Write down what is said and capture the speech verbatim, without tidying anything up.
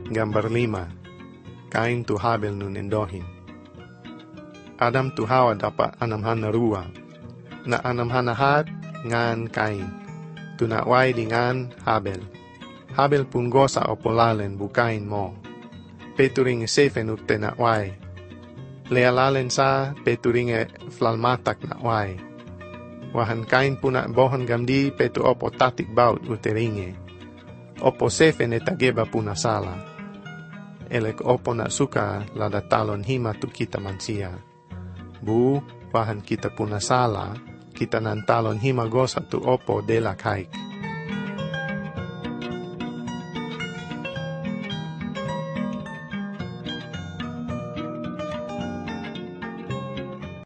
Gambar lima. Kain tu Habel nun endohin. Adam tu Hawa dapat anam hana rua. Na anam hana hat ngan Kain. Tu na wai dengan Habel. Habel pun gosa opolalen bukain mo. Peturing sefen ukte na wai. Lealalen sa peturing flalmatak na wai. Wahan Kain puna bohon gamdi petu opo tatik baut uteringe. Opo sefen etageba puna sala. Elek opo na suka lada talon hima tu kita mansia. Bu, wahan kita puna sala, kita nan talon hima gosa tu opo dela kaik.